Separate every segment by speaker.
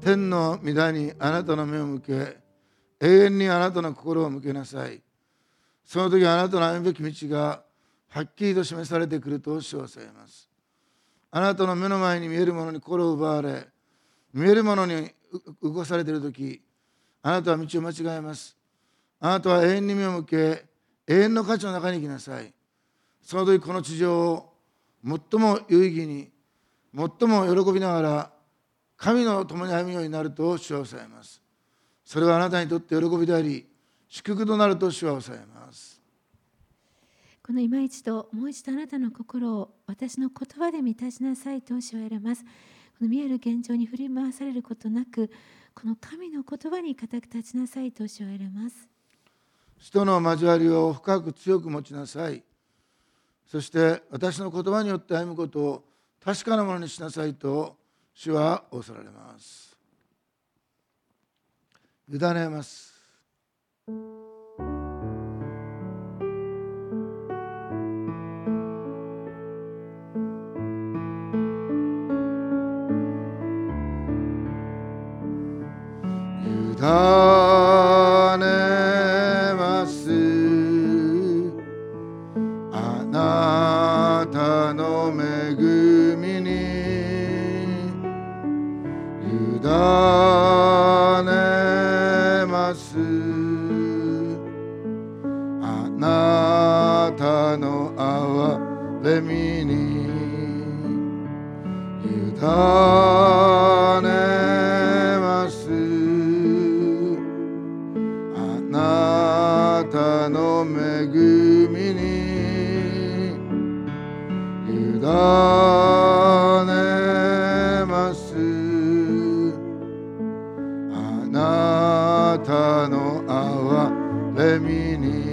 Speaker 1: 天の御座にあなたの目を向け、永遠にあなたの心を向けなさい。その時あなたの歩むべき道がはっきりと示されてくると主はされます。あなたの目の前に見えるものに心を奪われ、見えるものに動かされている時、あなたは道を間違えます。あなたは永遠に目を向け、永遠の価値の中に生きなさい。その時この地上を最も有意義に、最も喜びながら神の共に歩むようになると主はされます。それはあなたにとって喜びであり、祝福となると主はされます。
Speaker 2: この今一度、もう一度あなたの心を私の言葉で満たしなさいと主は言われます。この見える現状に振り回されることなく、この神の言葉に固く立ちなさいと主は言われます。
Speaker 1: 人の交わりを深く強く持ちなさい。そして私の言葉によって歩むことを確かなものにしなさいと主は仰せられます。委ねます。委ねます。あなたの恵みに委ねます。あなたの憐れみに委ねます。あなたの恵みに委ねます。あなたの憐れみに。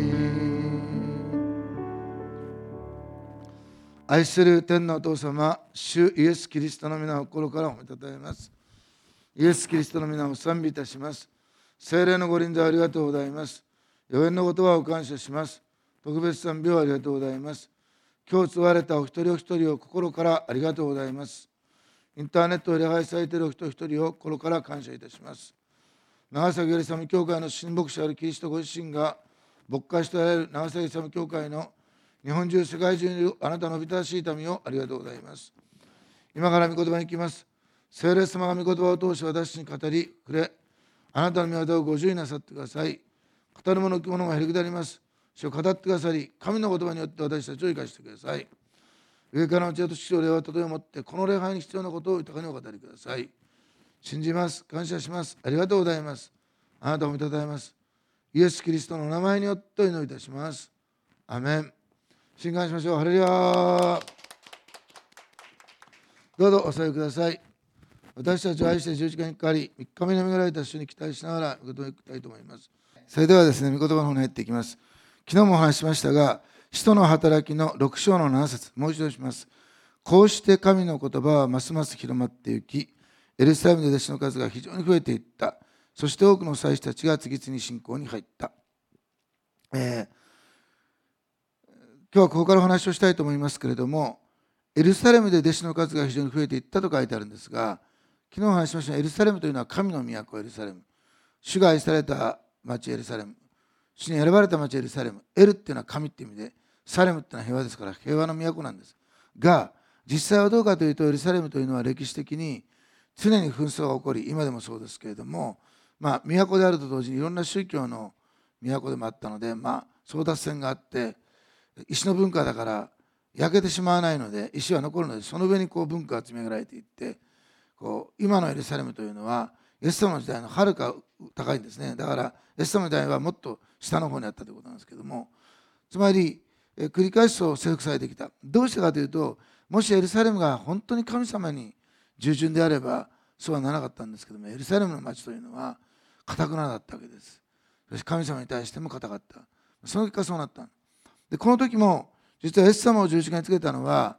Speaker 1: 愛する天のお父様、主イエス・キリストの皆を心から褒めたたえます。イエス・キリストの皆を賛美いたします。聖霊のご臨在ありがとうございます。予言の言葉を感謝します。特別賛美をありがとうございます。今日継がれたお一人お一人を心からありがとうございます。インターネットを礼拝されているお一人一人を心から感謝いたします。長崎よりさむ教会の神牧師あるキリストご自身が牧会しておられる長崎さむ教会の日本中世界中にいるあなたのおびただしい民をありがとうございます。今から御言葉に行きます。聖霊様が御言葉を通して私に語りくれ、あなたの御業をご授意なさってください。語る者聞く者がへりくだります。主を語ってくださり、神の言葉によって私たちを生かしてください。上からの知恵と知識を礼拝ととをもって、この礼拝に必要なことを豊かにお語りください。信じます。感謝します。ありがとうございます。あなたを見たたえます。イエス・キリストのお名前によってお祈りいたします。アメン。信感しましょう。ハレルヤ。どうぞお座りください。私たちを愛して十字架にかかり、3日目に巡られた主に期待しながら、御言葉に行きたいと思います。それではですね、御言葉の方に入っていきます。昨日もお話ししましたが、使徒の働きの6章の7節、もう一度します。こうして神の言葉はますます広まっていき、エルサレムで弟子の数が非常に増えていった。そして多くの祭司たちが次々に信仰に入った。今日はここからお話をしたいと思いますけれども、エルサレムで弟子の数が非常に増えていったと書いてあるんですが、昨日お話ししましたエルサレムというのは神の都エルサレム。主が愛された町エルサレム。主に選ばれた町エルサレム。エルっていうのは神っていう意味で、サレムっていうのは平和ですから平和の都なんです。が、実際はどうかというとエルサレムというのは歴史的に常に紛争が起こり、今でもそうですけれども、都であると同時にいろんな宗教の都でもあったので、争奪戦があって、石の文化だから焼けてしまわないので、石は残るので、その上に文化が積み上げられていって、今のエルサレムというのは、イエス様の時代のはるか高いんですね。だから、イエス様の時代はもっと下の方にあったということなんですけども、つまり、繰り返し征服されてきた。どうしてかというと、もしエルサレムが本当に神様に従順であれば、そうはならなかったんですけども、エルサレムの町というのは、堅くなだったわけです。神様に対しても堅かった。その結果そうなった。で、この時も、実はイエス様を十字架につけたのは、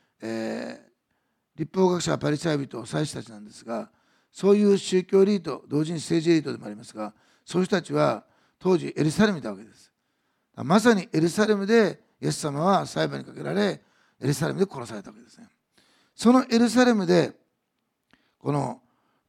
Speaker 1: 立法学者、パリサイ人、祭司たちなんですが、そういう宗教エリート、同時に政治エリートでもありますが、そういう人たちは当時エルサレムにいたわけです。まさにエルサレムでイエス様は裁判にかけられ、エルサレムで殺されたわけですね。そのエルサレムで、この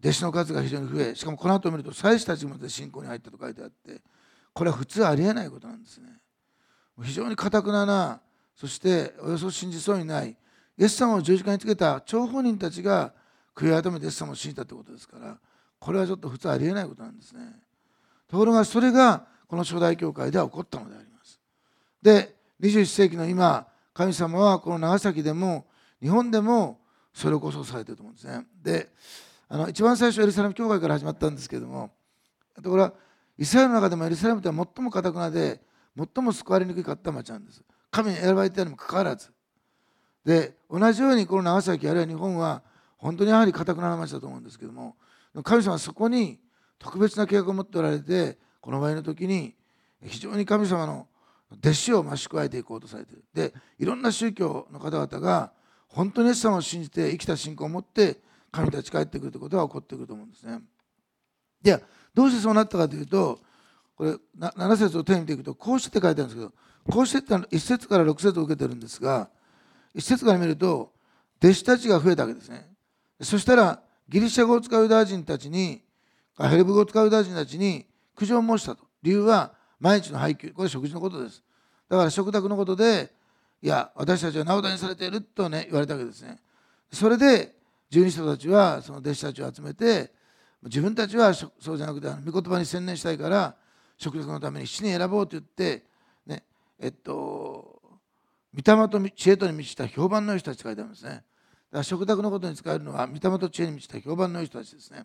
Speaker 1: 弟子の数が非常に増え、しかもこの後を見ると祭司たちまで信仰に入ったと書いてあって、これは普通ありえないことなんですね。非常に堅くな、そしておよそ信じそうにない、イエス様を十字架につけた張本人たちが悔い改めてイエス様を信じたということですから、これはちょっと普通ありえないことなんですね。ところがそれがこの初代教会では起こったのであります。で、21世紀の今、神様はこの長崎でも日本でもそれをこそされていると思うんですね。で、一番最初エルサレム教会から始まったんですけれども、ところがイスラエルの中でもエルサレムとは最も堅くなで最も救われにくかった町なんです。神に選ばれているにもかかわらず。で、同じようにこの長崎あるいは日本は本当にやはり堅くなな町だと思うんですけども、神様はそこに特別な計画を持っておられて、この場合の時に非常に神様の弟子を増し加えていこうとされている。で、いろんな宗教の方々が本当にイエス様を信じて生きた信仰を持って神に立ち返ってくるということが起こってくると思うんですね。ではどうしてそうなったかというと、これ7節を手に見ていくとこうしてって書いてあるんですけど、こうしてって1節から6節を受けてるんですが、1節から見ると弟子たちが増えたわけですね。そしたらギリシャ語を使うユダヤ人たちに、ヘルブ語を使うユダヤ人たちに苦情を申したと。理由は毎日の配給、これ食事のことです。だから食卓のことで、いや私たちは名札にされているとね言われたわけですね。それで十二使徒たちはその弟子たちを集めて、自分たちはそうじゃなくて御言葉に専念したいから食卓のために7人選ぼうと言ってね、御霊と知恵とに満ちた評判の良い人たちと書いてあるんですね。だから食卓のことに使えるのは御霊と知恵に満ちた評判の良い人たちですね。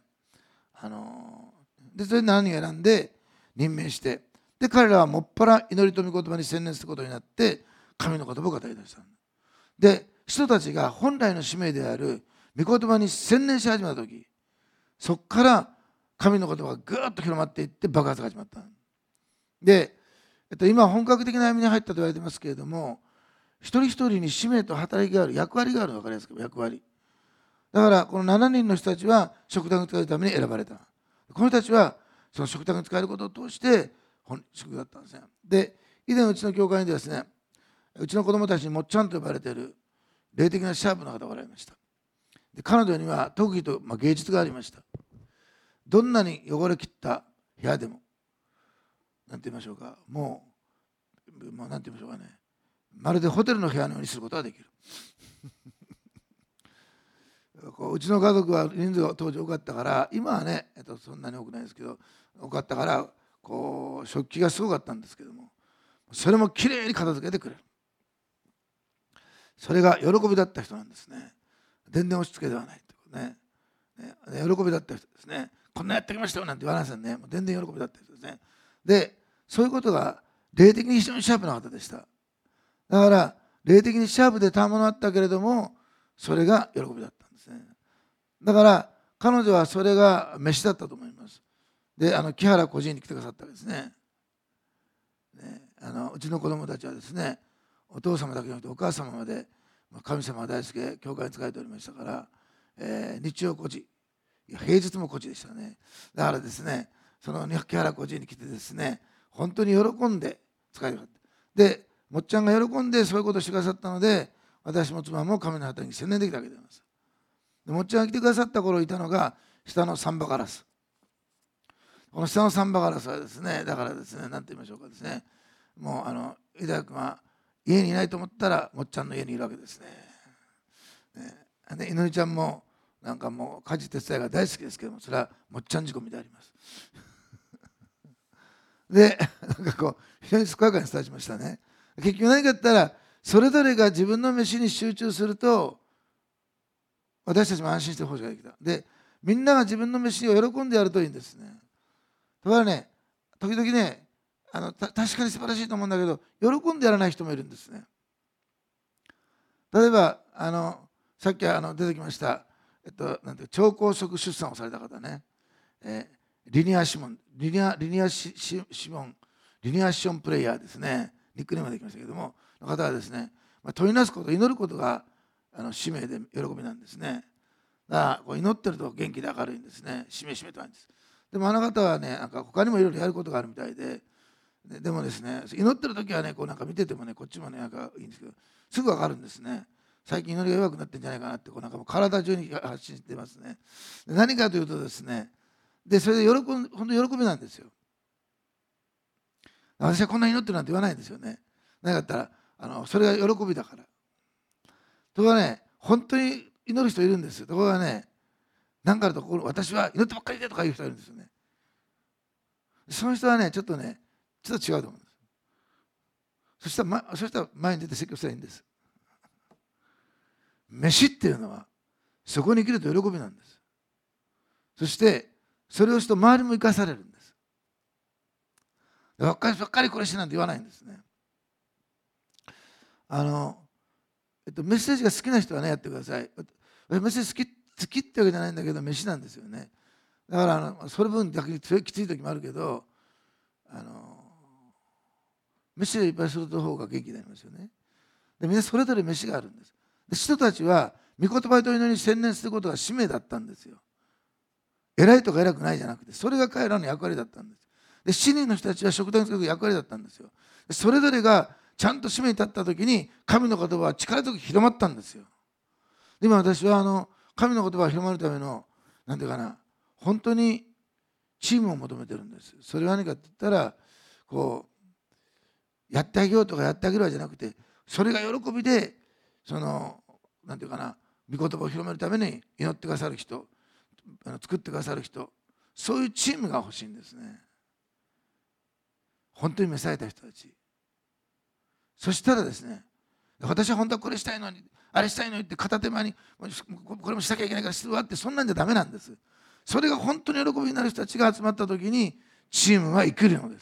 Speaker 1: でそれで7人選んで任命して、で彼らはもっぱら祈りと御言葉に専念することになって神の言葉を語り出した。で人たちが本来の使命である御言葉に専念し始めた時、そこから神の言葉がぐーっと広まっていって爆発が始まった。で、今本格的な歩みに入ったと言われてますけれども、一人一人に使命と働きがある、役割があるの分かりやすく、役割。だからこの7人の人たちは食卓に使うために選ばれた。この人たちはその食卓に使えることを通して本職だったんですね。で、以前うちの教会にですね、うちの子供たちにもっちゃんと呼ばれている霊的なシャープな方がおられました。で彼女には特技と、芸術がありました。どんなに汚れきった部屋でも、なんて言いましょうか、もうなんて言いましょうかね、まるでホテルの部屋のようにすることができる。うちの家族は人数が当時多かったから、今はね、そんなに多くないですけど、多かったから食器がすごかったんですけども、それもきれいに片付けてくれる。それが喜びだった人なんですね。全然押し付けではないというね。喜びだった人ですね。こんなやってきましたよなんて言わないですよね。もう全然喜びだった人ですね。で、そういうことが霊的に非常にシャープな方でした。だから霊的にシャープでたものあったけれども、それが喜びだったんですね。だから彼女はそれが飯だったと思います。で、木原個人に来てくださったわけですね。うちの子供たちはですね、お父様だけじゃなくてお母様まで神様が大好きで教会に仕えておりましたから、日曜5時、平日も5時でしたね。だからですね、その木原個人に来てですね、本当に喜んで仕えてくださった。で、もっちゃんが喜んでそういうことをしてくださったので、私も妻も神の働きに専念できたわけであります。でもっちゃんが来てくださった頃いたのが下のサンバガラス。この下のサンバガラスはですね、だからですね、何て言いましょうかですね、もう井田君は家にいないと思ったらもっちゃんの家にいるわけですね。でいのりちゃんもなんかもう家事手伝いが大好きですけども、それはもっちゃん仕込みであります。でなんか非常に健やかに伝えしましたね。結局何か言ったら、それぞれが自分の飯に集中すると私たちも安心してほしいができた。でみんなが自分の飯を喜んでやるといいんですね。ところがね、時々ね、確かに素晴らしいと思うんだけど、喜んでやらない人もいるんですね。例えばさっき出てきました、なんて超高速出産をされた方ね、リニアシモン、リニアションプレイヤーですね、ニックネームができましたけども、の方はですね、問いなすこと、祈ることが使命で喜びなんですね。だから祈ってると元気で明るいんですね。しめしめとあるんです。でもあの方はね、なんか他にもいろいろやることがあるみたいで、でもですね、祈ってる時はね、なんか見ててもね、こっちもね、なんかいいんですけど、すぐ分かるんですね。 最近祈りが弱くなってんじゃないかなって、なんかもう体中に発信してますね。で何かというとですね、でそれで本当に喜びなんですよ。私はこんなに祈ってるなんて言わないんですよね。なかったらそれが喜びだから。ところがね、本当に祈る人いるんですよ。ところがね、何かあると私は祈ってばっかりでとか言う人いるんですよね。その人はね、ちょっと違うと思うんです。そしたら前に出て説教したらいいんです。飯っていうのはそこに生きると喜びなんです。そしてそれをすると周りも生かされるんです。ばっかりこれしてなんて言わないんですね。メッセージが好きな人はね、やってください。メッセージ好きってわけじゃないんだけど、飯なんですよね。だからそれ分逆にきつい時もあるけど、飯をいっぱいする方が元気になりますよね。でみんなそれぞれ飯があるんです。で人たちは御言葉と祈りに専念することが使命だったんですよ。偉いとか偉くないじゃなくて、それが彼らの役割だったんです。で7人の人たちは食堂につく役割だったんですよ。でそれぞれがちゃんと使命に立った時に神の言葉は力強く広まったんですよ。今私は神の言葉が広まるための何ていうかな、本当にチームを求めてるんです。それは何かって言ったら、やってあげようとかやってあげるわけじゃなくて、それが喜びで何ていうかな、御言葉を広めるために祈ってくださる人、作ってくださる人、そういうチームが欲しいんですね。本当に召された人たち。そしたらですね、私は本当はこれしたいのにあれしたいのにって片手間にこれもしなきゃいけないからするわって、そんなんじゃダメなんです。それが本当に喜びになる人たちが集まった時にチームは生きるのです。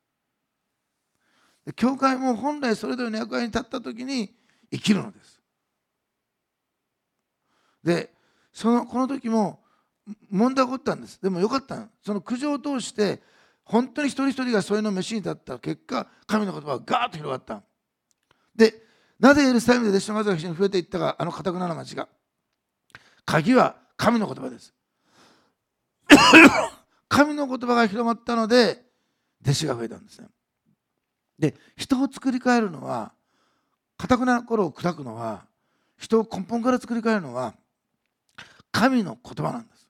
Speaker 1: で教会も本来それぞれの役割に立った時に生きるのです。でこの時も問題が起こったんです。でもよかったの。その苦情を通して本当に一人一人がそれの飯に立った結果、神の言葉がガーッと広がった。でなぜエルサレムで弟子の数が非常に増えていったか、かたくなな町が。鍵は神の言葉です。神の言葉が広まったので弟子が増えたんですね。で人を作り変えるのは、かたくなな心を砕くのは、人を根本から作り変えるのは神の言葉なんです。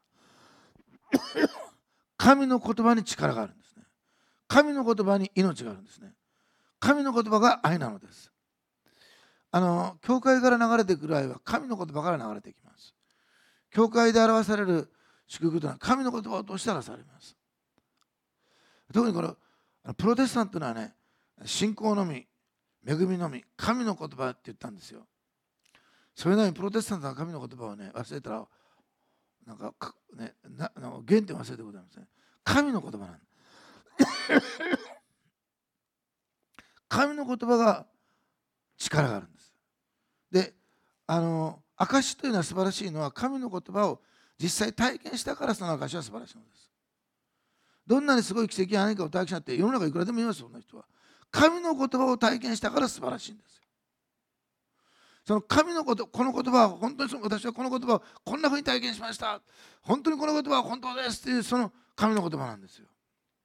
Speaker 1: 神の言葉に力があるんですね。神の言葉に命があるんですね。神の言葉が愛なのです。教会から流れてくる愛は神の言葉から流れてきます。教会で表される祝福というのは神の言葉を通して表されます。特にこのプロテスタントのはね、信仰のみ、恵みのみ、神の言葉って言ったんですよ。それなりにプロテスタントの神の言葉をね、忘れたら原点忘れてございますね。神の言葉なんだ。神の言葉が力があるんです。で証というのは素晴らしいのは、神の言葉を実際体験したからその証は素晴らしいのです。どんなにすごい奇跡や何かを体験したって世の中いくらでもいますよ、そんな人は。神の言葉を体験したから素晴らしいんですよ。その神のこと、この言葉は本当に私はこの言葉をこんなふうに体験しました。本当にこの言葉は本当ですっていう、その神の言葉なんですよ。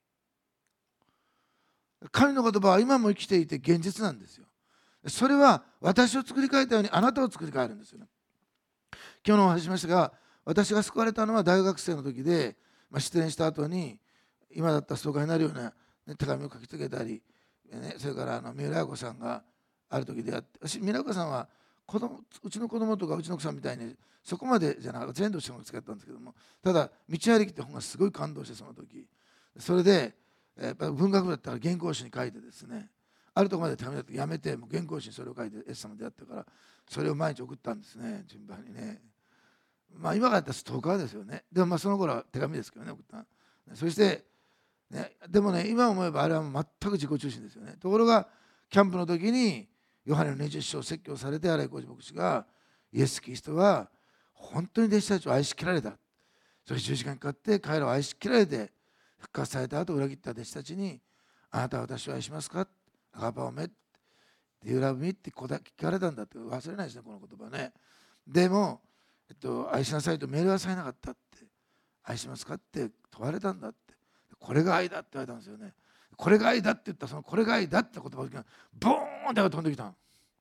Speaker 1: 神の言葉は今も生きていて現実なんですよ。それは私を作り変えたようにあなたを作り変えるんですよね。今日のお話しましたが、私が救われたのは大学生の時で、失恋した後に今だったらストーカーになるような、手紙を書きつけたり、それから三浦綾子さんがある時出会って、三浦綾子さんはうちの子供とかうちの奥さんみたいにそこまでじゃなくて全土しても使ったんですけども、ただ「道ありき」って本がすごい感動して、その時それでやっぱ文学部だったら原稿紙に書いてですね、あるところまで手紙だってやめて、もう原稿紙にそれを書いて、エス様でやってからそれを毎日送ったんですね、順番にね。今からやったらストーカーですよね。でもその頃は手紙ですけどね、送った。そして、でもね、今思えばあれは全く自己中心ですよね。ところがキャンプの時にヨハネの20章を説教されて、荒井浩二牧師がイエス・キリストは本当に弟子たちを愛しきられた、それ10時間かかって彼らを愛しきられて復活された後裏切った弟子たちに、あなたは私を愛しますか、アガパオメってYou love me って聞かれたんだって、忘れないですね、この言葉ね。でも、愛しなさいとメールはされなかったって、愛しますかって問われたんだって、これが愛だって言われたんですよね。これが愛だって言った、そのこれが愛だって言葉がボーンって飛んできたの。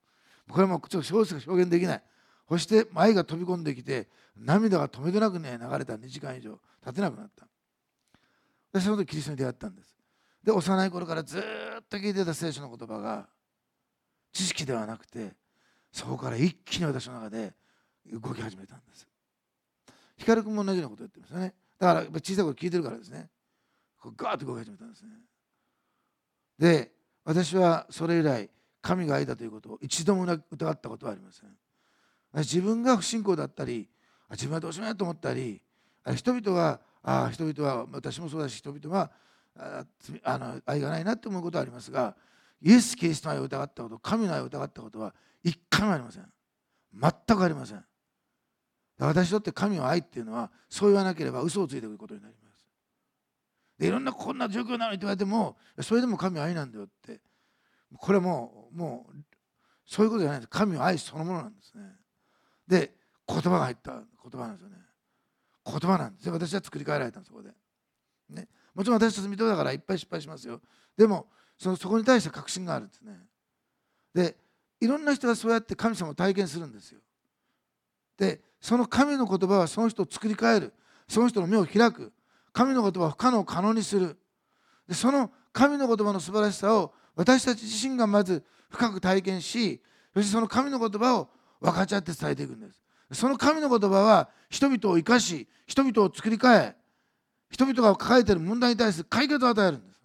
Speaker 1: これもちょっと表現できない。そして愛が飛び込んできて、涙が止めどなくね流れた。2時間以上立てなくなった。でその時キリストに出会ったんです。で幼い頃からずっと聞いてた聖書の言葉が知識ではなくて、そこから一気に私の中で動き始めたんです。光君も同じようなことを言ってますよね。だから小さい頃聞いてるからですね。ガーッと動き始めたんですね。で私はそれ以来神が愛だということを一度も疑ったことはありません。自分が不信仰だったり、自分はどうしようもないと思ったり、人々は私もそうだし、人々は愛がないなと思うことはありますが、イエス・キリストの愛を疑ったこと、神の愛を疑ったことは一回もありません。全くありません。私にとって神の愛っていうのは、そう言わなければ嘘をついてくることになります。でいろんなこんな状況なのにって言われても、それでも神は愛なんだよって、これはもうそういうことじゃないです。神は愛そのものなんですね。で言葉が入った言葉なんですよね。言葉なんです。私は作り変えられたんです、そこで、ね。もちろん私たち見とだからいっぱい失敗しますよ。でもそこに対して確信があるんですね。でいろんな人がそうやって神様を体験するんですよ。でその神の言葉はその人を作り変える。その人の目を開く。神の言葉を不可能を可能にする。でその神の言葉の素晴らしさを私たち自身がまず深く体験し、そしてその神の言葉を分かち合って伝えていくんです。その神の言葉は人々を生かし、人々を作り変え、人々が抱えている問題に対する解決を与えるんです。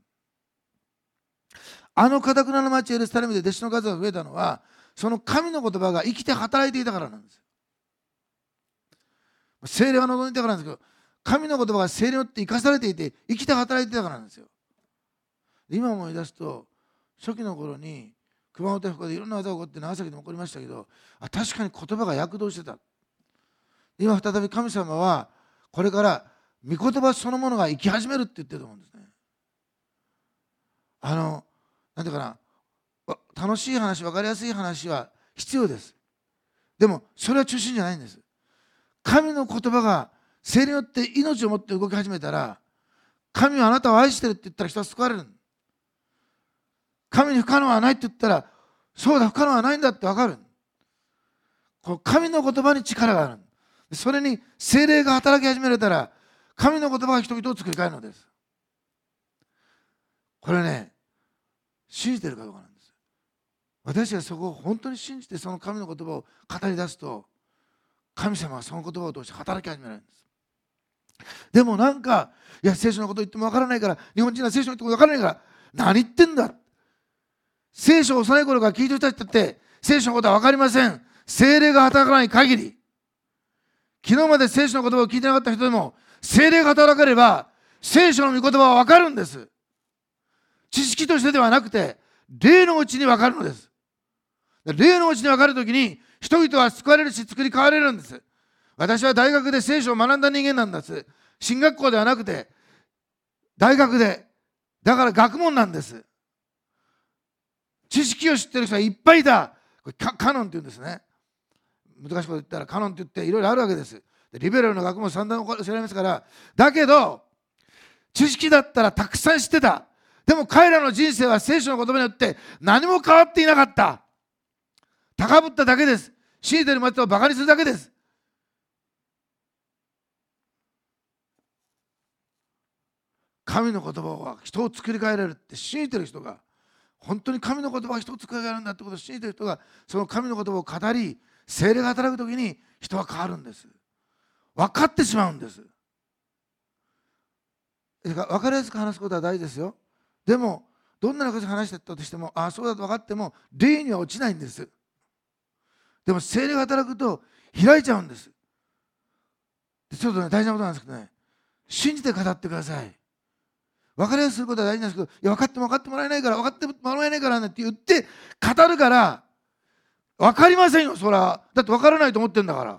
Speaker 1: あの堅くなの町エルサレムで弟子の数が増えたのは、その神の言葉が生きて働いていたからなんです。聖霊が望んでいたからなんですけど、神の言葉が聖霊によって生かされていて、生きて働いていたからなんですよ。今思い出すと、初期の頃に熊本福岡でいろんな技が起こって長崎でも起こりましたけど、確かに言葉が躍動してた。今再び神様はこれから御言葉そのものが生き始めるって言ってると思うんですね。なんていうかな、楽しい話、分かりやすい話は必要です。でもそれは中心じゃないんです。神の言葉が聖霊によって命を持って動き始めたら、神はあなたを愛してるって言ったら人は救われる。神に不可能はないって言ったら、そうだ、不可能はないんだって分かる。この神の言葉に力がある。それに聖霊が働き始められたら、神の言葉が人々を作り変えるのです。これね、信じてるかどうかなんです。私がそこを本当に信じてその神の言葉を語り出すと、神様はその言葉を通して働き始められるんです。でもなんか、いや聖書のこと言っても分からないから、日本人は聖書のこと分からないから、何言ってんだ。聖書を幼い頃から聞いてる人たちだって聖書のことは分かりません。聖霊が働かない限り、昨日まで聖書の言葉を聞いてなかった人でも聖霊が働かれば聖書の御言葉は分かるんです。知識としてではなくて霊のうちに分かるのです。霊のうちに分かるときに人々は救われるし作り変われるんです。私は大学で聖書を学んだ人間なんです。進学校ではなくて大学で、だから学問なんです。知識を知ってる人はいっぱいいた。これカノンって言うんですね。難しいこと言ったらカノンって言っていろいろあるわけです。リベラルの学問散々知られますから。だけど知識だったらたくさん知ってた。でも彼らの人生は聖書の言葉によって何も変わっていなかった。高ぶっただけです。信じている人をバカにするだけです。神の言葉は人を作り変えられるって信じている人が、本当に神の言葉が人を作り変えるんだってことを信じている人が、その神の言葉を語り、聖霊が働くときに人は変わるんです。分かってしまうんです。分かりやすく話すことは大事ですよ。でもどんなこと話してたとしても、ああそうだと分かっても霊には落ちないんです。でも聖霊が働くと開いちゃうんです。ちょっとね、大事なことなんですけどね、信じて語ってください。分かりやすいことは大事なんですけど、いや分かってもらえないから、分かってもらえないからなんて言って語るから、分かりませんよ、そら。だって分からないと思ってるんだから。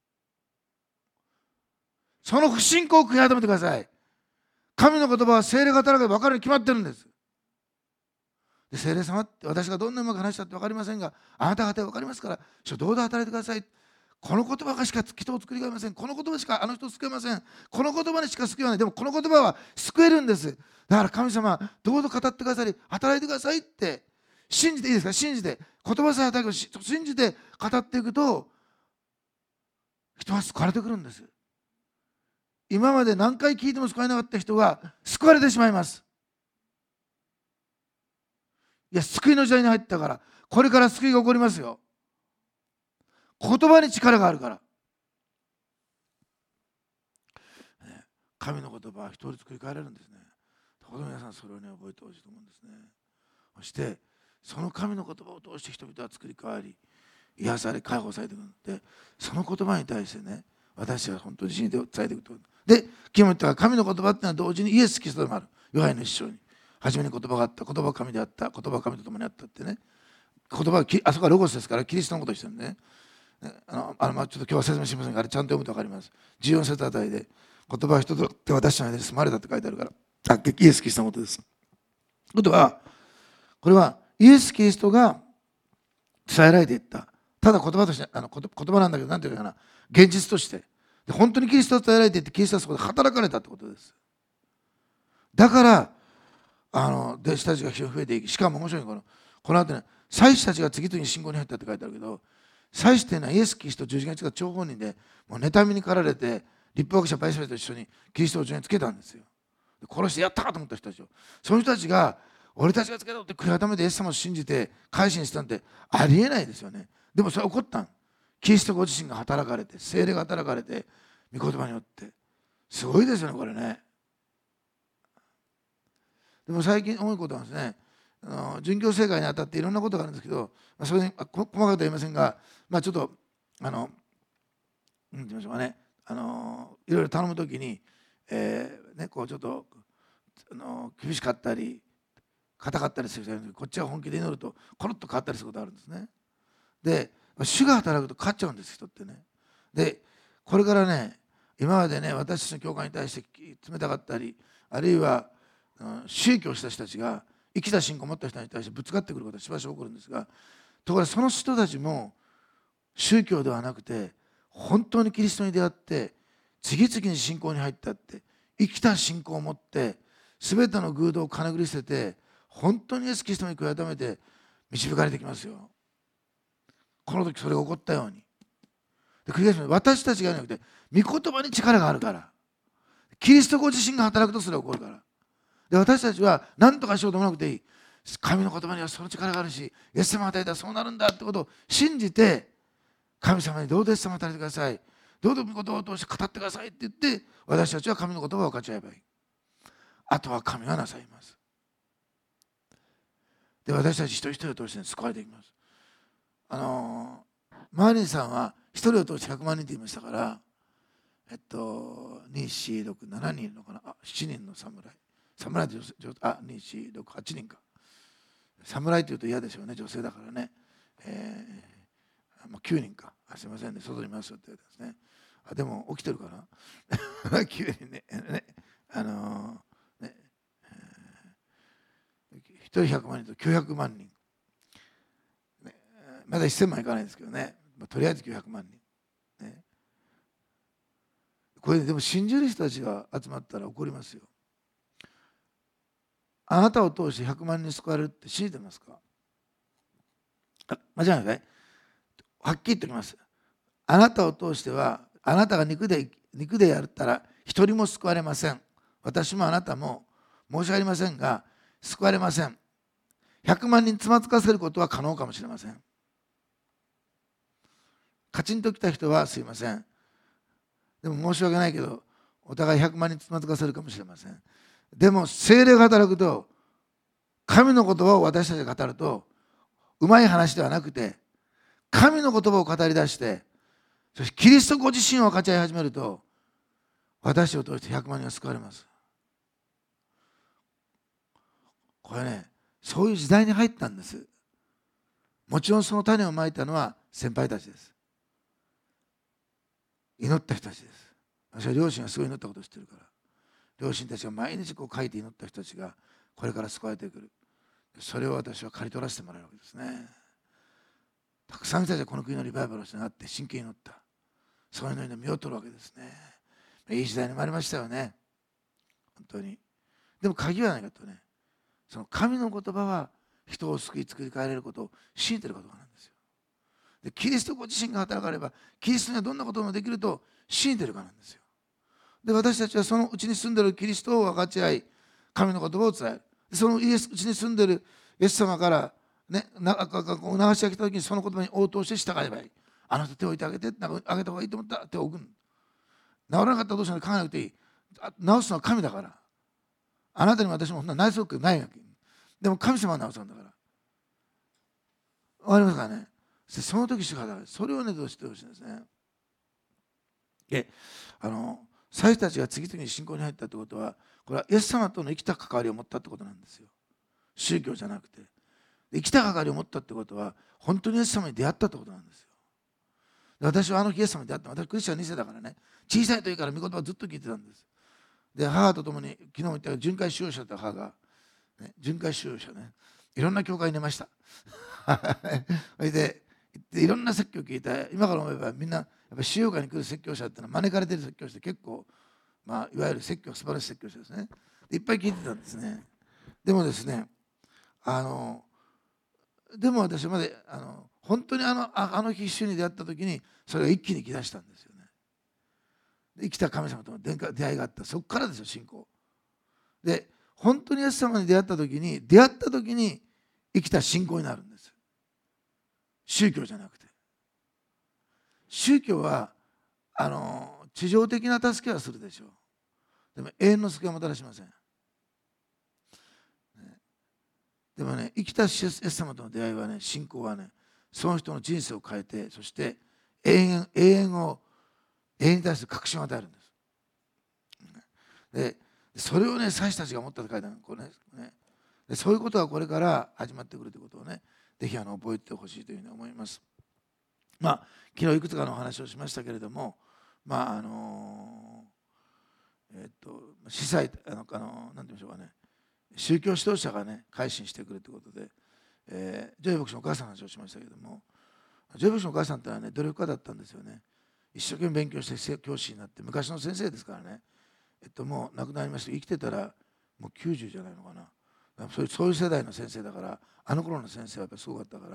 Speaker 1: その不信仰を食い止めてください。神の言葉は聖霊が働けば分かるに決まってるんです。で聖霊様って私がどんなうまく話したって分かりませんが、あなた方は分かりますから、初動で働いてください。この言葉しか人を作り変えません。この言葉しかあの人を救えません。この言葉にしか救えない。でもこの言葉は救えるんです。だから神様、どうぞ語ってください。働いてくださいって信じていいですか？信じて、言葉さえだけど信じて語っていくと、人は救われてくるんです。今まで何回聞いても救われなかった人が救われてしまいます。いや、救いの時代に入ったから、これから救いが起こりますよ。言葉に力があるから。神の言葉は一人作り変えられるんですね。どうぞ皆さんそれをね、覚えてほしいと思うんですね。そしてその神の言葉を通して人々は作り変わり、癒され解放されていくので、その言葉に対してね、私は本当に信じて伝えていくと。で、昨日言った神の言葉っていうのは同時にイエス・キリストでもある。ヨハネの一章に初めに言葉があった、言葉は神であった、言葉は神と共にあったってね。言葉はあそこはロゴスですから、キリストのことをしてるんでね。ちょっと今日は説明しませんが、あれちゃんと読むと分かります。14節あたりで、言葉は人とって私の間で住まれたって書いてあるから、イエス・キリストのことです。ことは、これはイエス・キリストが伝えられていった。ただ言葉として、言葉なんだけど、なんていうかな、現実として。で本当にキリストが伝えられていって、キリストはそこで働かれたってことです。だから、弟子たちが非常に増えていき、しかも面白いのはこの後ね、祭司たちが次々に信仰に入ったって書いてあるけど、祭司というのはイエス・キリスト十字架につけた張本人で、もう妬みに駆られて、立法学者バイシャベと一緒にキリストを十字架につけたんですよ。殺してやったかと思った人たちを。その人たちが、俺たちがつけたって悔い改めてイエス様を信じて改心したんてありえないですよね。でもそれは起こったん。キリストご自身が働かれて、聖霊が働かれて、御言葉によって。すごいですよね、これね。でも最近思うことはですね、殉教生活にあたっていろんなことがあるんですけど、それに細かいことは言いませんが、ちょっとなんて言いましょうかね、いろいろ頼むときに、こうちょっと厳しかったり硬かったりする人がいるので、こっちは本気で祈るとコロッと変わったりすることがあるんですね。で、主が働くと変わっちゃうんです、人ってね。で、これからね、今までね、私たちの教会に対して冷たかったり、あるいは宗教した人たちが生きた信仰を持った人に対してぶつかってくることがしばしば起こるんですが、ところがその人たちも宗教ではなくて、本当にキリストに出会って次々に信仰に入ったって、生きた信仰を持って全ての偶像をかなぐり捨てて、本当にイエス・キリストに悔い改めて導かれてきますよ。この時それが起こったように。で繰り返します。私たちがじゃなくて御言葉に力があるから、キリストご自身が働くとそれが起こるから。で私たちは何とかしようともなくていい。神の言葉にはその力があるし、イエス様が与えたらそうなるんだってことを信じて、神様にどうぞイエス様を与えてください、どうぞ御言葉を通して語ってくださいって言って、私たちは神の言葉を分かち合えばいい。あとは神がなさいます。で私たち一人一人を通して救われていきます。マーリンさんは一人を通して100万人って言いましたから、2、4、6、7人いるのかな、7人の侍。侍って2、4、6、8人か。侍って言うと嫌ですよね、女性だからね。9人か。すいませんね、外にいますよって言われてですね。でも起きてるかな9人ね。1人100万人と900万人。まだ1000万いかないですけどね。とりあえず900万人。ね、これでも信じる人たちが集まったら怒りますよ。あなたを通して100万人救われるって信じてますか？間違いないね。はっきり言っておきます。あなたを通しては、あなたが肉でやったら一人も救われません。私もあなたも申し訳ありませんが、救われません。100万人つまずかせることは可能かもしれません。カチンときた人はすいません。でも申し訳ないけど、お互い100万人つまずかせるかもしれません。でも聖霊が働くと、神の言葉を私たちが語ると、うまい話ではなくて、神の言葉を語り出して、そしてキリストご自身を分かち合い始めると、私を通して100万人が救われます。これね、そういう時代に入ったんです。もちろんその種をまいたのは先輩たちです。祈った人たちです。私は両親がすごい祈ったことを知ってるから、両親たちが毎日書いて祈った人たちがこれから救われてくる。それを私は刈り取らせてもらえるわけですね。たくさんの人たちはこの国のリバイバルをしてなって真剣に祈った。そういうのに身を取るわけですね。いい時代に生まれましたよね。本当に。でも鍵は何かとね、その神の言葉は人を救い作り変えられることを信じていることなんですよ。でキリストご自身が働かればキリストにはどんなこともできると信じているからなんですよ。で私たちはそのうちに住んでいるキリストを分かち合い神の言葉を伝える。そのうちに住んでいるイエス様からね、流しが来た時にその言葉に応答して従えばいい。あの人手を置いてあげて、あげた方がいいと思ったら手を置く。治らなかったらどうしよう考えなくていい。治すのは神だから。あなたにも私もそんな内装ないわけ。でも神様は治すんだから。わかりますかね。その時しかだ。それをね、どうしてほしいんですね。で、祭司たちが次々に信仰に入ったということは、これはイエス様との生きた関わりを持ったということなんですよ。宗教じゃなくて。生きた関わりを持ったということは、本当にイエス様に出会ったということなんですよ。私はあの日イエス様に出会った。私クリスチャン2世だからね、小さい時から御言葉をずっと聞いてたんです。で、母と共に、昨日も言ったように巡回使用者と母が、ね、巡回使用者ね、いろんな教会に出ました。それで、いろんな説教を聞いて、今から思えばみんな、やっぱり使用会に来る説教者っていうのは招かれている説教者で結構、まあ、いわゆる説教、素晴らしい説教者ですね。でいっぱい聞いてたんですね。でもですね、でも私まで本当にあの日一緒に出会った時にそれが一気に来だしたんですよね。で生きた神様との出会いがあった。そこからですよ、信仰。で本当にイエス様に出会った時に生きた信仰になるんです。宗教じゃなくて。宗教は地上的な助けはするでしょう。でも永遠の救いはもたらしません。でもね、生きたイエス様との出会いはね、信仰はね、その人の人生を変えて、そして永遠に対する確信を与えるんです。でそれをね、祭司たちが持ったと書いてあるこれ、ね、でそういうことがこれから始まってくるということをね、ぜひ覚えてほしいというふうに思います。まあ、昨日いくつかのお話をしましたけれども、まあ司祭なんて言いましょうかね、宗教指導者がね、改心してくるということで、ジョイ牧師のお母さんの話をしましたけれども、ジョイ牧師のお母さんってのはね、努力家だったんですよね。一生懸命勉強して教師になって、昔の先生ですからね、もう亡くなりました。生きてたらもう90じゃないのかな。そういう世代の先生だから、あの頃の先生はやっぱりすごかったから、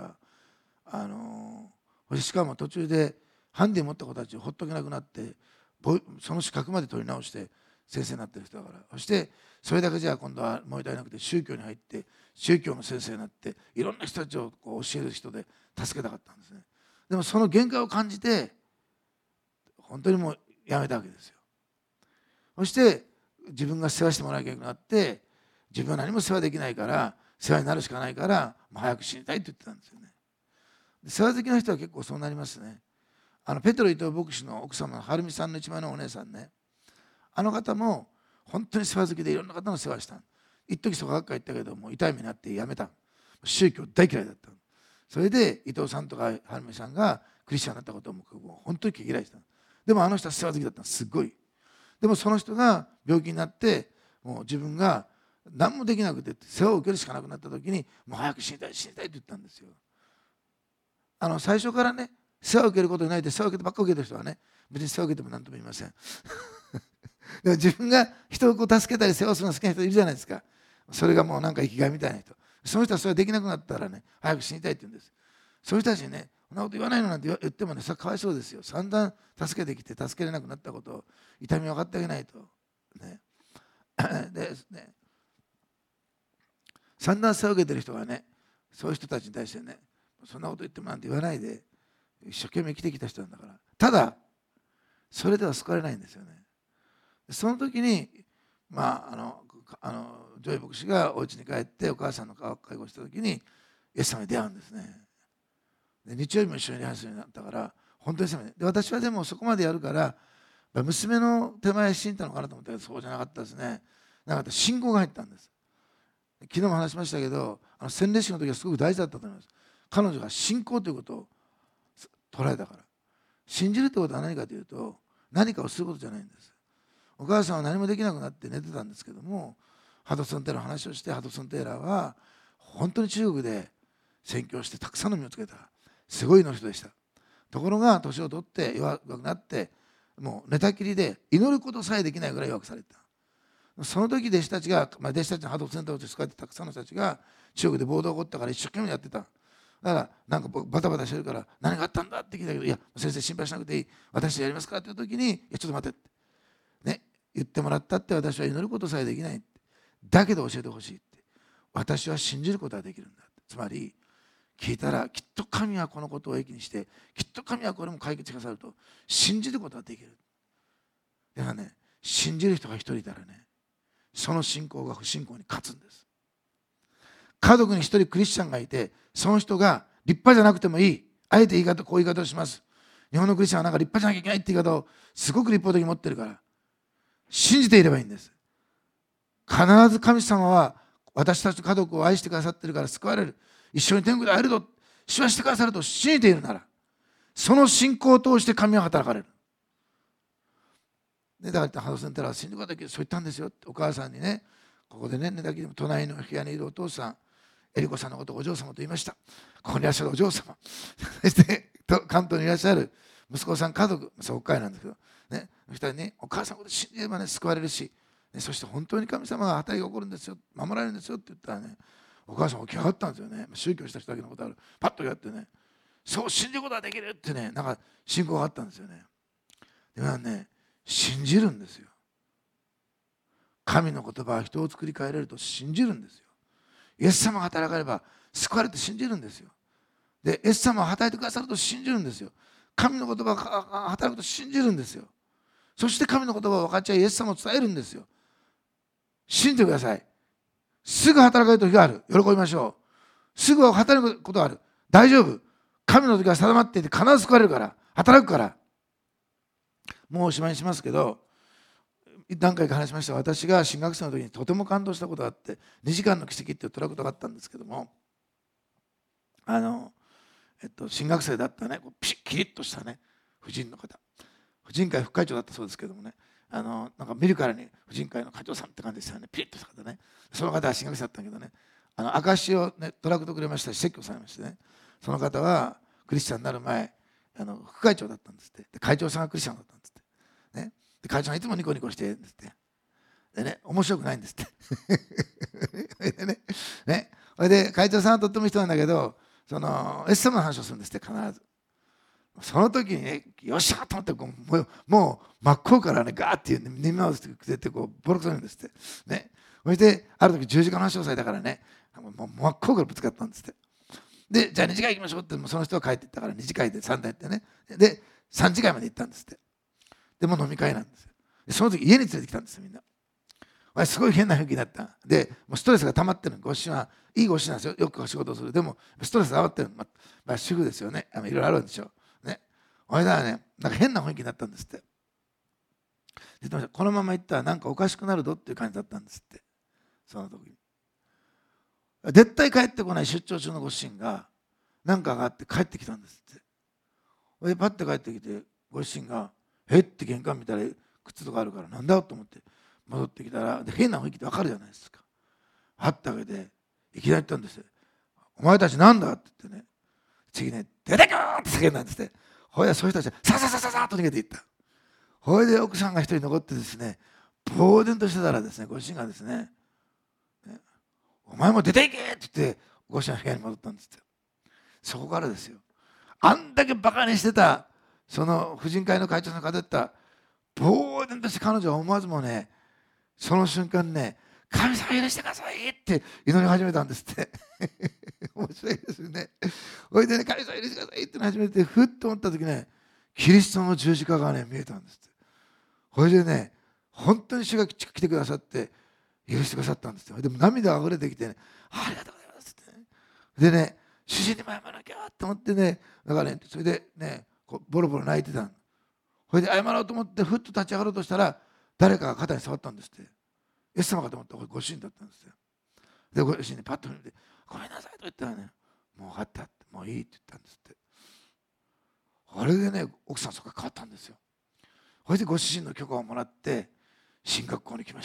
Speaker 1: しかも途中でハンディを持った子たちをほっとけなくなって、その資格まで取り直して先生になってる人だから、そしてそれだけじゃ今度は燃え足りなくて宗教に入って宗教の先生になっていろんな人たちをこう教える人で助けたかったんですね。でもその限界を感じて本当にもうやめたわけですよ。そして自分が世話してもらわなきゃいけなくなって、自分は何も世話できないから世話になるしかないからもう早く死にたいって言ってたんですよね。世話好きな人は結構そうなりますね。ペトロ伊藤牧師の奥様の晴美さんの一番のお姉さんね、あの方も本当に世話好きでいろんな方の世話した。一時そこ学科行ったけどもう痛い目になってやめた。宗教大嫌いだった。それで伊藤さんとか晴美さんがクリスチャンになったことをもう本当に嫌いした。でもあの人は世話好きだったの、すごい。でもその人が病気になってもう自分が何もできなくて世話を受けるしかなくなった時にもう早く死にたい死にたいって言ったんですよ。最初からね、世話を受けることにないで世話を受けてばっかり受けてる人はね、別に世話を受けても何とも言いません。でも自分が人を助けたり世話をするの好きな人いるじゃないですか。それがもうなんか生きがいみたいな人。その人はそれができなくなったらね、早く死にたいって言うんです。そういう人たちにね、そんなこと言わないのなんて言ってもね、それはかわいそうですよ。散々助けてきて助けれなくなったことを痛みを分かってあげないと。ね、でね、散々世話を受けてる人がね、そういう人たちに対してね、そんなこと言ってもなんて言わないで、一生懸命生きてきた人なんだから。ただ、それでは救われないんですよね。その時に、ジョイ牧師がお家に帰ってお母さんの介護した時にイエス様に出会うんですね。で日曜日も一緒に礼拝するようになったから本当にで私はでもそこまでやるから娘の手前信じたのかなと思ったけどそうじゃなかったですね。なんか信仰が入ったんです。昨日も話しましたけど洗礼式の時はすごく大事だったと思います。彼女が信仰ということを捉えたから。信じるということは何かというと何かをすることじゃないんです。お母さんは何もできなくなって寝てたんですけども、ハドソン・テーラーの話をして、ハドソン・テーラーは本当に中国で宣教してたくさんの実をつけたすごいの人でした。ところが年を取って弱くなってもう寝たきりで祈ることさえできないぐらい弱くされた。 その時弟子たちが、弟子たちのハドセンターを使ってたくさんの人たちが中国で暴動が起こったから一生懸命やってた。だからなんかバタバタしてるから何があったんだって聞いたけど、いや先生心配しなくていい、私やりますからっていう時に、いやちょっと待ってってね、言ってもらったって。私は祈ることさえできないって。だけど教えてほしいって。私は信じることができるんだって。つまり聞いたらきっと神はこのことを益にして、きっと神はこれも解決してくださると信じることができる。だからね、信じる人が一人いたらね、その信仰が不信仰に勝つんです。家族に一人クリスチャンがいて、その人が立派じゃなくてもいい、あえてこういう言い方をします。日本のクリスチャンはなんか立派じゃなきゃいけないって言い方をすごく立法的に持ってるから、信じていればいいんです。必ず神様は私たち家族を愛してくださってるから救われる、一緒に天国で会えると主はしてくださると信じているなら、その信仰を通して神は働かれる。だからハドセンターは信じることだけど、そう言ったんですよって。お母さんにね、ここでね、寝たきりも隣の部屋にいるお父さん、エリコさんのことをお嬢様と言いました。ここにいらっしゃるお嬢様、そして関東にいらっしゃる息子さん家族、そう北海なんですけどね、2人にお母さんのことを信じればね救われるし、ね、そして本当に神様が働きが起こるんですよ、守られるんですよって言ったらね、お母さん起き上がったんですよね。宗教した人だけのことある、パッとやってね、そう信じることができるってね、なんか信仰があったんですよね。でもね、信じるんですよ。神の言葉は人を作り変えれると信じるんですよ。イエス様が働かれば救われて信じるんですよ。で、イエス様が働いてくださると信じるんですよ。神の言葉が働くと信じるんですよ。そして神の言葉を分かっちゃいイエス様を伝えるんですよ。信じてください。すぐ働かれる時がある。喜びましょう。すぐ働くことがある。大丈夫。神の時が定まっていて必ず救われるから、働くから。もうおしまいにしますけど、何回か話しました。私が新学生の時にとても感動したことがあって、2時間の奇跡っていうトラクトがあったんですけども、新学生だったね、キリッとしたね、婦人の方、婦人会副会長だったそうですけどもね、なんか見るからに婦人会の会長さんって感じでしたね、ピリッとした方ね。その方は新学生だったんだけどね、証を、ね、トラクトくれましたし、説教されましてね、その方はクリスチャンになる前、副会長だったんですって。で会長さんがクリスチャンだったんですって。ね、で会長さんいつもニコニコしてるんですって。でね、面白くないんですってでね、それで会長さんはとってもいい人なんだけど、イエス様の話をするんですって必ず。その時にね、よっしゃと思ってもう真っ向からねガーって耳を合わせてくれてボロクソに言うんですってね。そしてある時十字架の話をされたからね、もう真っ向からぶつかったんですって。で、じゃあ2次会行きましょうって、その人は帰っていったから2次会で3台行ってね、で3次会まで行ったんですって。でもう飲み会なんですよ。でその時家に連れてきたんですよ、みんな。すごい変な雰囲気だった。で、もうストレスが溜まってる。ご主人はいいご主人なんですよ。よく仕事をする。でも、ストレスが溜まってる。主婦ですよね。いろいろあるんでしょう。ね。お前だらね、なんか変な雰囲気になったんですって。でこのまま行ったらなんかおかしくなるぞっていう感じだったんですって。その時に。絶対帰ってこない出張中のご主人が、なんかがあって帰ってきたんですって。で、パッて帰ってきて、ご主人が、って玄関見たら靴とかあるから、なんだと思って。戻ってきたら、変な雰囲気で分かるじゃないですか。はってあげて、いきなり言ったんですよ。お前たちなんだって言ってね、次ね、出てこーって叫んだんですって。ほいで、そういう人たちはさっと逃げていった。ほいで、奥さんが一人残ってですね、呆然としてたらですね、ご主人がですね、お前も出ていけって言って、ご主人の部屋に戻ったんですって。そこからですよ。あんだけバカにしてた、その婦人会の会長さんが語った、呆然として彼女は思わずもね、その瞬間ね、神様許してくださいって祈り始めたんですって面白いですよね。それでね、神様許してくださいって始めて、ふっと思った時ね、キリストの十字架がね見えたんですって。それでね、本当に主が来てくださって許してくださったんですよ。でも涙が溢れてきてね、ありがとうございますってね。でね、主人にも謝らなきゃと思ってね、だからね、それでね、ボロボロ泣いてた。それで謝ろうと思ってふっと立ち上がろうとしたら、誰かが肩に触ったんですって。イエス様かと思ったらご主人だったんですよ。で、ご主人にパッと見て、ごめんなさいと言ったらね、もう分かったって、もういいって言ったんですって。あれでね、奥さんそこが変わったんですよ。それでご主人の許可をもらって、進学校に来ました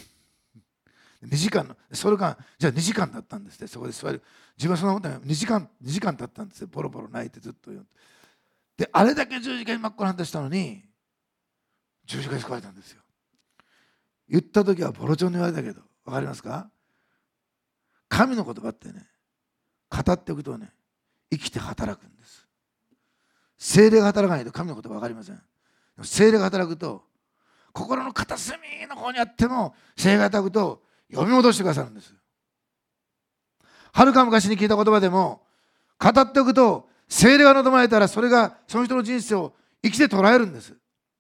Speaker 1: 。2時間の、それが、じゃあ2時間だったんですって、そこで座る。自分はそのこと2時間経ったんですよ。ボロボロ泣いてずっと。で、あれだけ十字架に真っ向反対したのに、十字架に救われたんですよ。 言った時はボロチョンに言われたけど、分かりますか？神の言葉ってね、語っておくとね、生きて働くんです。聖霊が働かないと神の言葉分かりません。でも聖霊が働くと、心の片隅の方にあっても聖霊が働くと読み戻してくださるんです。はるか昔に聞いた言葉でも、語っておくと聖霊が望まれたら、それがその人の人生を生きて捉えるんです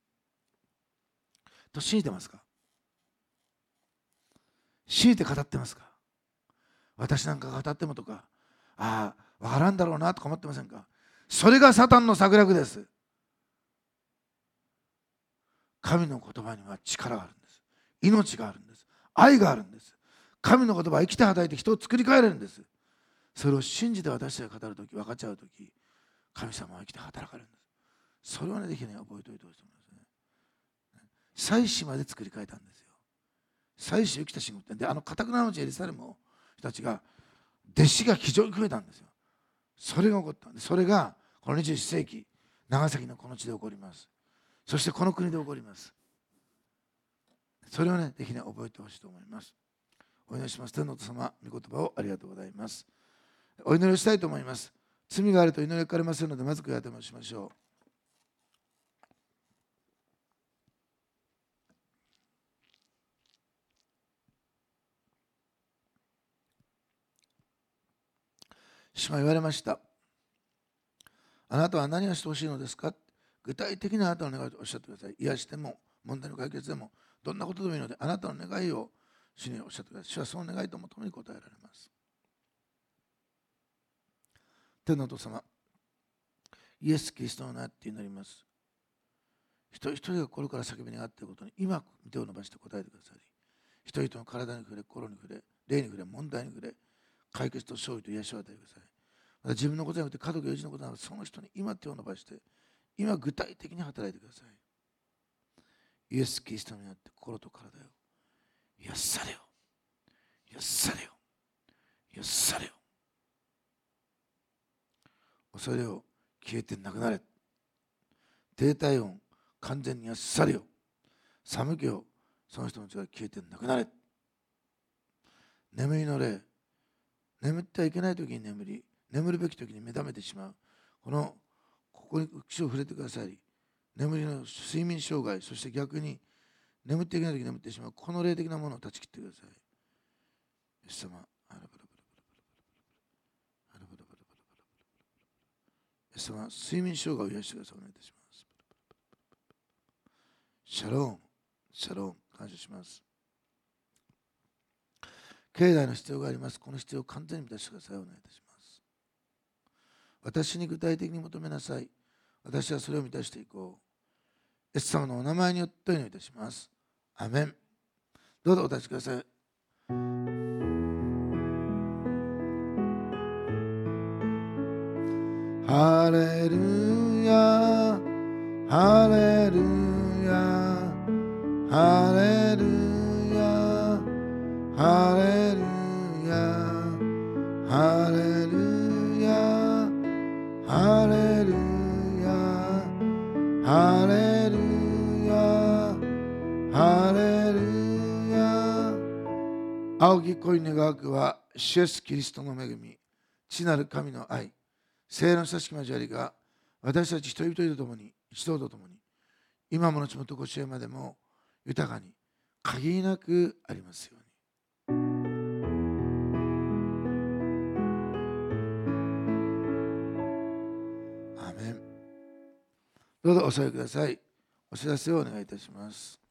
Speaker 1: と信じてますか？信じて語ってますか？私なんか語ってもとか、ああ分からんだろうなとか思ってませんか？それがサタンの策略です。神の言葉には力があるんです。命があるんです。愛があるんです。神の言葉は生きて働いて人を作り変えれるんです。それを信じて私たちが語るとき、分かっちゃうとき、神様は生きて働かれるんです。それをね、ぜひね、覚えておいてほしいと思いますね。祭司まで作り変えたんですよ。祭司を生きた仕事で、かたくなのうちエルサレムの人たちが、弟子が非常に増えたんですよ。それが起こったんです。それがこの21世紀、長崎のこの地で起こります。そしてこの国で起こります。それをね、ぜひね、覚えてほしいと思います。お祈りします。天のお父様、御言葉をありがとうございます。お祈りをしたいと思います。罪があると祈りかかれませんので、まず悔い改めをしましょう。主は言われました。あなたは何をしてほしいのですか？具体的なあなたの願いをおっしゃってください。癒しても、問題の解決でも、どんなことでもいいので、あなたの願いを主におっしゃってください。主はその願いともともに答えられます。天のお父様、イエス・キリストの名って祈ります。一人一人が心から叫び願っていることに今手を伸ばして答えてください。人々の体に触れ、心に触れ、霊に触れ、問題に触れ、解決と勝利と癒しを与えてください。また自分のことじゃなくて家族や友人のことなので、その人に今手を伸ばして、今具体的に働いてください。イエス・キリストによって心と体を癒されよ。癒されよ。癒されよ。恐れを消えてなくなれ。低体温、完全に癒されよ。寒気をその人の血が消えてなくなれ。眠りの霊、眠ってはいけない時に眠り、眠るべき時に目覚めてしまう。ここに口を触れてください。眠りの睡眠障害、そして逆に眠っていけない時に眠ってしまう。この霊的なものを断ち切ってください。イエス様、イエス様、睡眠障害を癒してください。お願いいたします。シャローン、シャローン、感謝します。経済の必要があります。この必要を完全に満たしてください。お願いいたします。私に具体的に求めなさい。私はそれを満たしていこう。イエス様のお名前によってお祈りいたします。アメン。どうぞお立ちください。ハレルヤ、ハレルヤ、ハレルヤ、ハレルヤ、ハレルヤ、ハレルヤ、ハレルヤ、ハレルヤ。青き恋願わくは、主イエスキリストの恵み、父なる神の愛、聖霊の親しき交わりが私たち一人一人と共に、一同と共に、今ものちもとこしえまでも豊かに限りなくありますように。アーメン。どうぞお座りください。お知らせをお願いいたします。